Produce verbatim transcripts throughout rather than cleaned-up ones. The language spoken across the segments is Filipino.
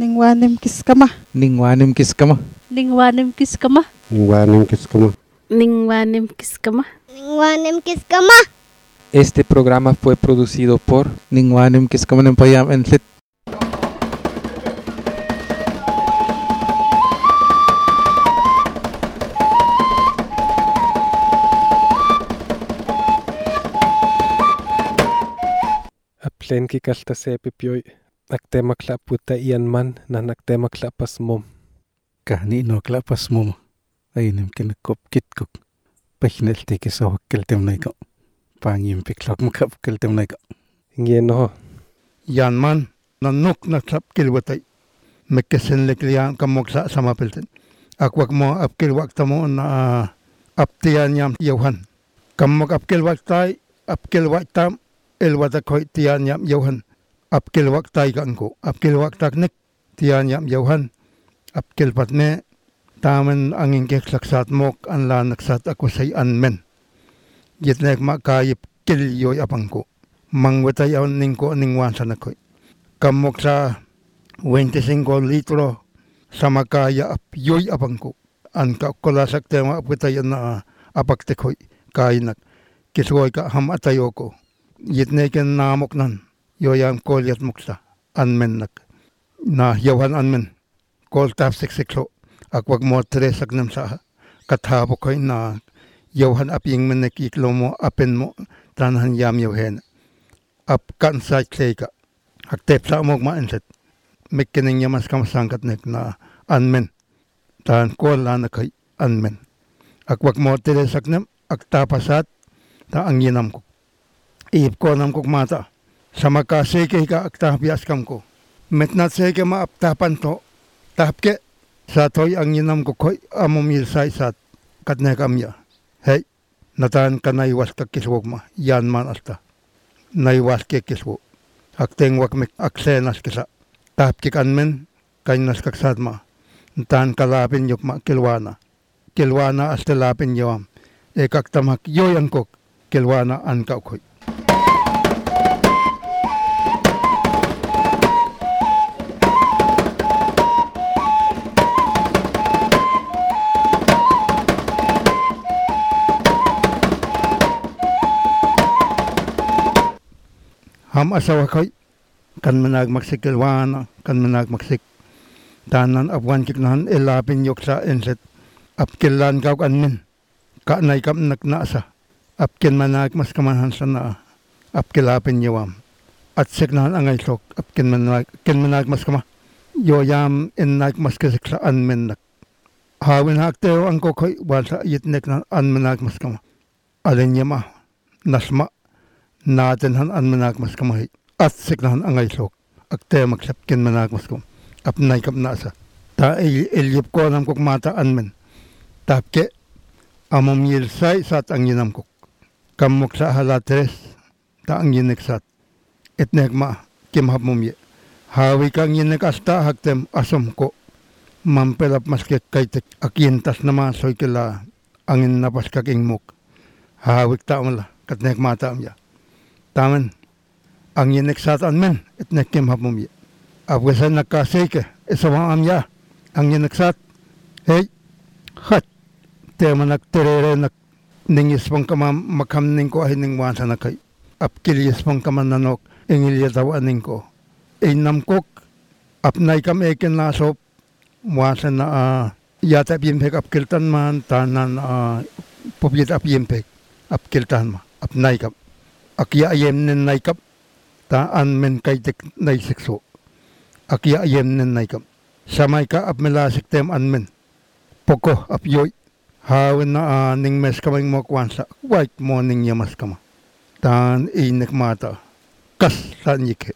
Ningwanim kiskama. Ningwanim kiskama. Ningwanim kiskama. Ningwanim kiskama. Ningwanim kiskama. Ningwanim kiskama. Este programa fue producido por Ningwanim Kiskama Nempayam Entlit. Aplen ki kalta sepi pioy. Naktemakla puta iyan man na naktemakla pas mom. Kahni no kla pas mom. Aynim kinakop kitkok. Pahinelti kiso keltem naiko. Pangim piklok makap keltem naiko. Ngien no. Yan man nanok na klap kilwatay. Mekkesen lekliyan kamoksa sama pelten. Akwak mo apkil wakta mo na aptiyan yam yauhan. Kamok apkil waktay apkil waktam elwata koy tiyan yam yauhan. Apkil waktay kanko. Apkil waktak nek tiyan yam yauhan. Apkil patme tamen angin keklaksat mok an la naksat ako say anmen. Yitnek makayip kil yoy apangko. Mangwatay awan ningko ningwan sa nakoy. Kamok sa twenty-five litro sa makaya ap yoy apangko. An ka kolasak tema apwatay na apaktekoy kainak. Kiswoy ka hamatayo ko. Yitneken namok nan. Yoyam kolyat muksa. Anmen nak. Na yawan anmen. Kol tap siksiklo. Akwag mo tres agnam sa kathapo koy na yawan aping menekiklo mo apen mo. Tanahan yam yawhen. Ap kansay klay ka. Aktep sa amog maenset. Mekkening yamas kamasangkat nek na anmen. Tan kol na kay anmen. Akwag mo tres agnam. Aktapasat. Ta ang yinam ko. Iip ko nam kok mata. Sama ka seke ka aktabias kam ko. Metnat seke ma aptapan to. Tapke sa toy ang yinam ko koy amomil say sat katne kamya. Hey, natan ka naiwas ka kiswog ma. Yan man alta. Naiwas ke kiswo. Akteng wak mek aksenas kisa. Tapke kanmen kainas kaksat ma. Natan kalapin yok ma kilwana. Kilwana aste lapin yawam. E kaktamak yoyan kok kilwana an ka koy. Ham asawa koy kan manag magsikilwana kan manag magsik tanan apwan kiknan elapin yok sa enset apkilan kaw kanmen ka nay kam naknasa apkin manag mas kamanhan sa na apkilapin yawam at siknan angay sok apkin manag kin manag mas kama yoyam enag mas kasik sa anmen nak hawin hakteo ang kokoy wala yitnek na anmenag mas kama alin yama nasma natin han an manak mas kamahi at siknahan angay sok akte magsapkin manak mas kum apnay kap nasa ta ilyip ko nam kok mata anmen tapke amom yilsay sat ang yinam kok kamok sa halatres ta ang yinek sat etnek ma kimhap mumye hawi kang yinek asta haktem asom ko mampelap maskek kaitek akintas nama soy kila angin napas kaking muk hawik ta mala katnek mata amya taman ang yineksat anmen etnek kim hapumye abwesan nakaseke esawang amya ang yineksat hey hat tema nakterere nak ningis pang kama makamning ko ay ning wansa nakay apkilis pang kama nanok ingilya daw aning ko inam kok apnay kam eken nasop wansa na uh, yata pimpek apkiltan man tanan uh, pupit apimpek apkiltan ma apnay kam Akya ayem nen naikap ta anmen kaitek naisikso. Akya ayem nen naikap. Samay ka ap melasik tem anmen. Poko ap yoy. Hawin na uh, ning mes kamay mo kwansa. White morning yamas kama. Tan inek mata. Kas saan yike.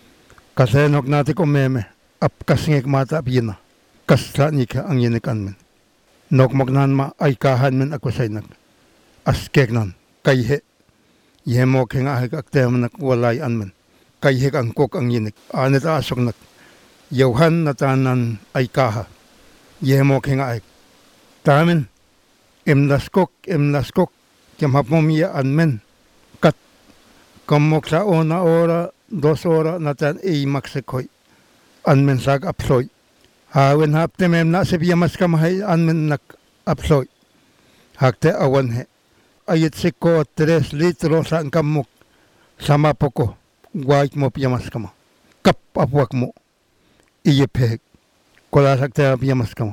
Kasenok nati ko meme. Ap kasngek mata ap yina. Kas saan yike ang yinek anmen. Nok magnan ma ay kahan men ako say nag. Askek nan. Kayhe. Yemo kenga hek aktem nak walay anmen. Kay hek ang kok ang yinik. Anit asok nak. Yauhan natanan ay kaha. Yemo kenga hek. Tamen. Imlas kok, imlas kok. Kemhapom ya anmen. Kat. Kamok sa ona ora, dos ora natan ay maksekoy. anmen sak apsoy. Hawen hapte mem na se piyamas kamahay anmen nak apsoy. Hakte awan he. Ayit siko tres litro sa kamuk sama poko. Guait mo piyamas kama. Kap apwak mo. Iyepek. Kola sakte piyamas kama.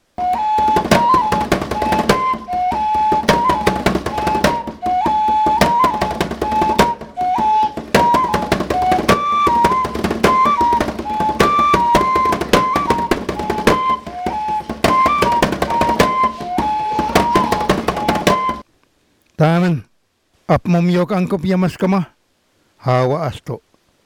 Taman, ap momyok ang kopyamas kama, hawa asto.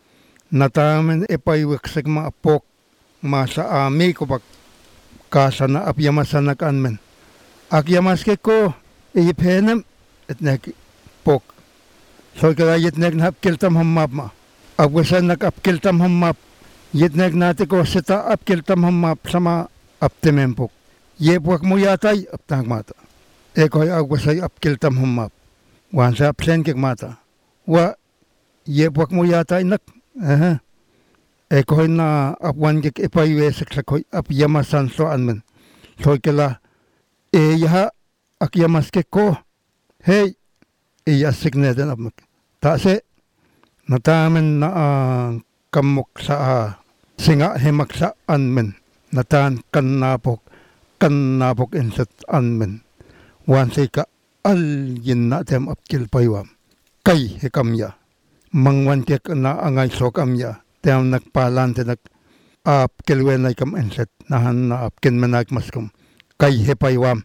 Nataman epaywaksik ma apok, masa ami ko pag kasa na apyamasan na kanmen. Akyamas ke ko, iyipenem, et nek pok. So kaya yitnek na apkiltam hamap ma. Agwasan nak apkiltam hamap, yitnek nati ko sita apkiltam hamap sama aptemempok. Yepwak mo yatay, aptang mata. Ekoy agwasay apkiltam humap. Wan sa apsen kik mata. Wa yepwak mo yata inak. Aha. Ekoy na apwan kik ipaywesak sa koy apyamasan so anmen. So kila e yaha akyamas kik ko. Hey, iyasik na din apmak. Tase, natamen na uh, kamuk sa uh, singa himak sa anmen. Natan kannapok, kannapok insat anmen. Wan say ka al yin na tem apkil paywam. Kay hikamya. Mangwan kek na angay so kamya. Tem nagpalan te nag apkilwen ay kam enset. Nahan na apkin manag maskum. Kay hipaywam.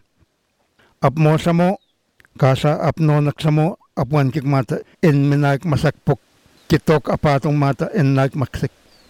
Apmo sa mo. Kasa apno naksamo. Apwan kik mata. In manag masakpok. Kitok apatong mata. In nag maksik.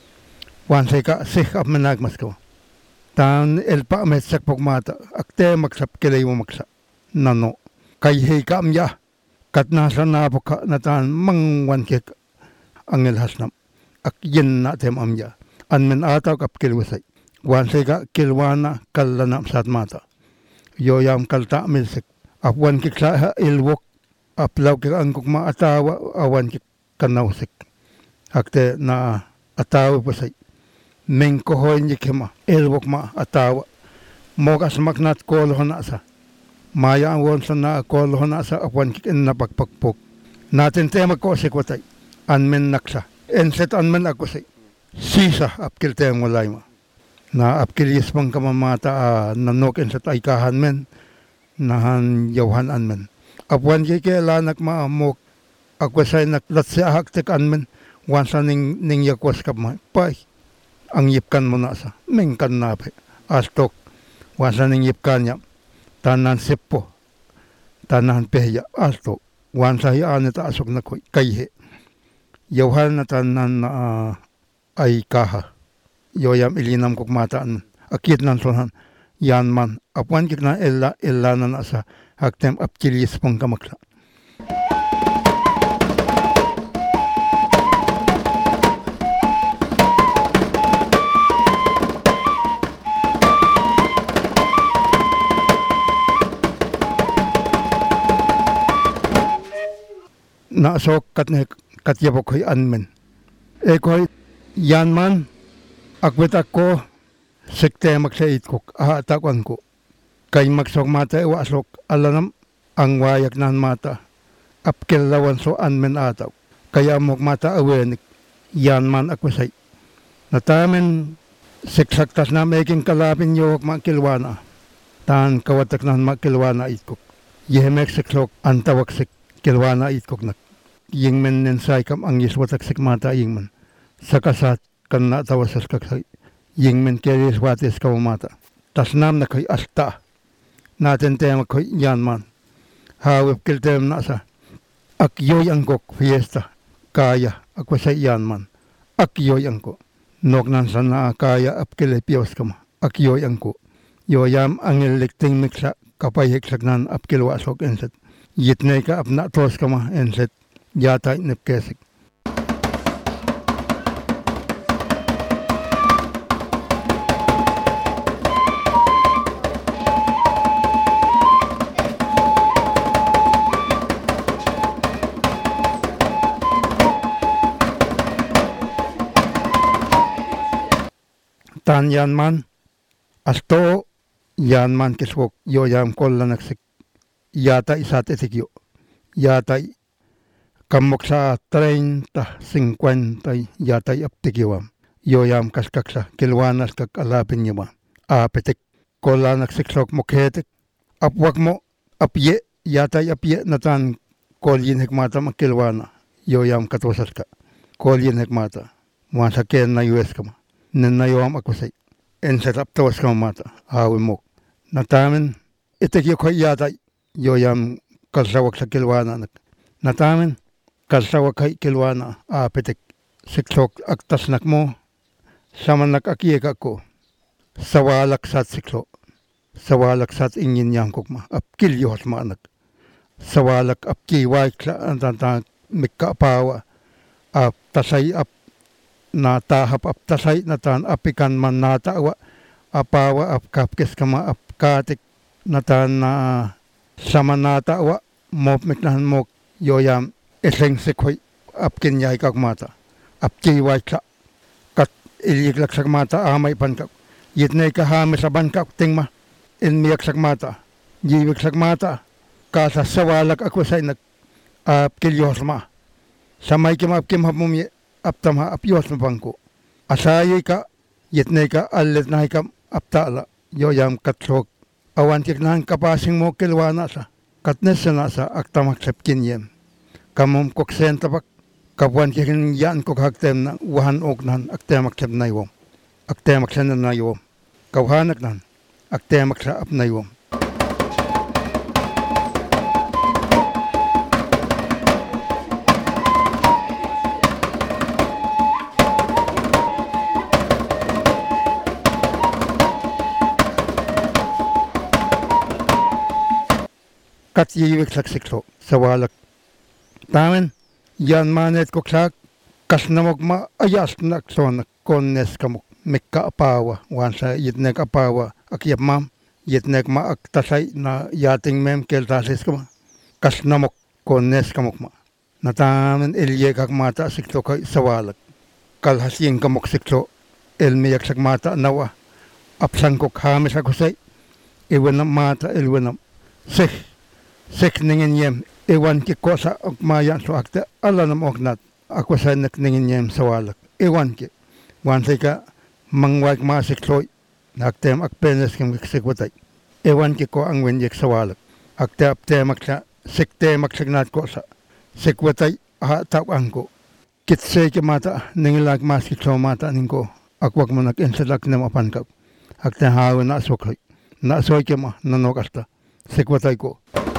Wan say ka sik ap manag maskum. Tan elpa met sakpok mata. Akte maksap kilay mo maksa. Nano, kay hey kamya, kat nasa napoka natan mangwan kek angel hasnam, ak yin na tem amya, anmen ataw kap kilwasay, wan say ka kilwana kalanam sat mata, yoyam kalta milsik, apwan kik sa ilwok, aplaw kik angkuk ma atawa, awan kik kanawsik, akte na atawa pasay, mengkohoy niya kima, ilwok ma atawa, mokas maknat kolohon asa, maya ang wonsa na akolohon na sa apwan kikin na pagpagpok. Natin tema ko si kwatay. Anmen naksa. Enset anmen ako si. Sisa apkil tayang walay mo. Na apkil yismang kamamata uh, nanok enset ay kahan men. Nahan yawhan anmen. Apwan kikila nakmaamok. Ako sa'y naklat si ahaktik anmen. Wansa ning, ning yakwas kap ma. Pay. Ang yipkan mo na sa. Mengkan na pa. Astok. Wansa ning yipkan niya. Tanan sepo, tanan pehya alto, wan sahi aneta asok na koy kayhe. Yawhan na tanan na uh, ay kaha. Yoyam ilinam kok mataan, akit nan sonan, yan man, apwan kik na ella, ella na nasa, haktem apkilis pang kamakla. Naasok kat ne katyabok ko'y anmen. E ko'y yan man, akwit ako, sekte magsait ko, ahatakwan ko. Kay magsok mata, iwasok, alanam, ang wayak nan mata, apkilawan so anmen ataw. Kaya mok mata awenik, yan man akwasay. Natamen, siksaktas na making kalapin yowak makilwana. Tan kawatak nan makilwana itkok. Yehemek siksok, antawak sik, kilwana itkok nak. Ying men nensay kam ang yiswatak sikmata ying men. Sakasat kan na tawasas kaksay. Ying men keris watis kawamata. Tas nam na koy asta. Natin tema koy yan man. Hawip kiltem na sa. Akyoy ang kok fiesta. Kaya ako sa yan man. Akyoy ang ko. Nok nan sa na kaya apkilepios kama. Akyoy ang ko. Yoyam ang electing miksa kapayhiksak nan apkilwasok enset. Yitnay ka apna tos kama enset. Yata nipkesik. tan yan man asto yan man kiswok yo yam kolla naksik yata isat etikyo yata kamok sa treinta, cincuenta yata aptikiwam yo yam kaskaksa kilwanas kak alapin yama apetik kolla naksiksok mokhetik apwak mo apye yata apye natan kolyin hekmata makilwana yo yam katosas ka kolyin hekmata masa ken na U S kama nen na yom akusay en setap tos kama mata awi mok natamen itek yo koy yata yo yam kalsawak sa kilwana nak natamen kalsawak kay kilwana apetik siksok aktas nak mo saman nak akiyek ako sawalak sat sikso sawalak sat ingin yang kokma apkil yos manak sawalak apki waikla antanta mikka pawa ap tasay ap natahap ap tasay natan apikan man natawa apawa ap kapkes kama ap katik natan na sama natawa mop miknahan mok yoyam eseng sekoy apkin yay kakmata apki waikla kat iliklak sakmata amay pankak yitnay kahame sa bankak tingma inmiyak sakmata jiwik sakmata kasa sawalak ako say nag apkilyos ma samay kim apkim hapumye aptam ha apyos ma bangko asayay ka yitnay ka alit na hikam aptala yoyam katsok awan tiknahan kapasing mo kilwana sa katnes na sa aktamak sepkin yem kamum koksen tapak kapuan kikin yan kok haktem na wahan oknan aktemak sep na iwom aktemak sen na iwom kawhanak nan aktemak sa ap na iwom kat yiwik saksikso sawalak tamen yan manet koksak kas namok ma ayas nak sonak konnes kamuk mikka apawa wansa yitnek apawa akyap mam yitnek ma aktasay na yating mem keltasis kama kas namok konnes kamuk ma natamen ilye kak mata sikso kay sawalak kalhasin kamuk sikso ilmiyak sak mata nawa apsan kok hamis ako say iwanam mata ilwanam sih sek ningin yem iwan ki kosa og mayan so akte ala nam ognat ako sa nak ningin yem sawalak iwan ki wan ka mangwag masik soy naktem akpenes kim sekwatay iwan ki ko ang wenjek sawalak akte apte maksa sekte maksagnat kosa sekwatay ha tap angko kitse ki mata ningilag masik so mata ningko akwag mo nak insalak na mapankap akte hawa na sokoy na soy ki ma nanokasta sekwatay ko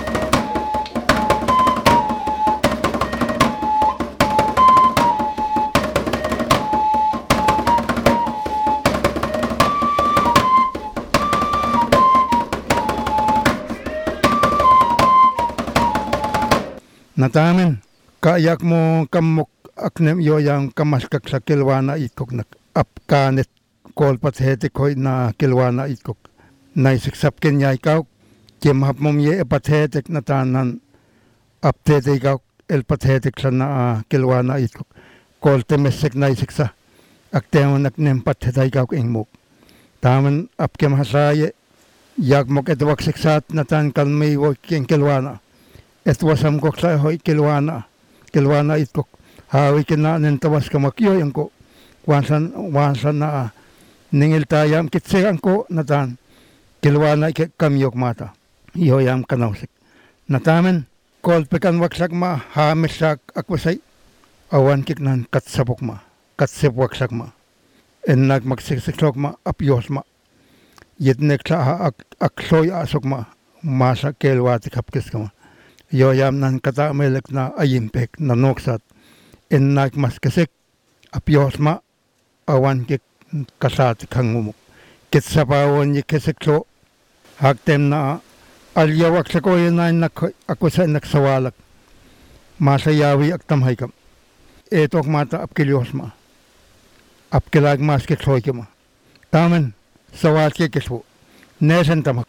natamen kayak mo kamok aknem yo yang kamaskak sa kilwana itkok nak apkanet kolpat hetik hoy na kilwana itkok naisiksap kenya ikaw kimhap mom ye epathetik natanan aptete ikaw el pathetik sa na kilwana itkok kolte mesek naisiksa aktemo naknem pathetay ikaw ingmok tamen apkem hasaye yak mok etwak siksat natan kalmay wo king kilwana etwasam kok sa hoy kilwana kilwana itkok hawi kina nentawas kamakyo yang ko wansan wansan na ningil tayam kitsegan ko natan kilwana ke kamyok mata yoyam kanawsik natamen kolpekan waksak ma hamisak akwasay awan kiknan katsapok ma katsep waksak ma ennak magsiksiksok ma apyos ma yitnek sa aksoy asok ma masa kelwati kapkis kama yoyam nan kata melek na ayimpek na noksat ennak mas kesek apyos ma awan kik kasat kangumuk kitsapawon yi keseklo haktem na alyawak sa koyan na nak ako sa naksawalak masayawi aktam haykam etok mata apkilyos ma apkilag mas kiksoy kama tamen sawat kikiswo nesen tamak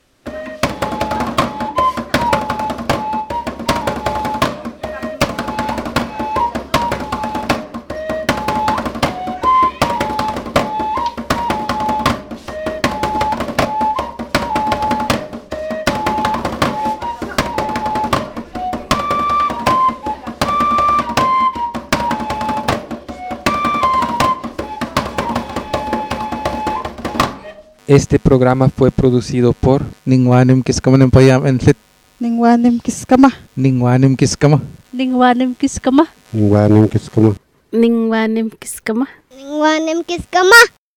Este programa fue producido por Ningwanim kiskaman payam enlit. Ningwanim kiskama. Ningwanim Kiskama. Ningwanim kiskama. Ningwanim kiskama. Ningwanim kiskama. Ningwanim kiskama.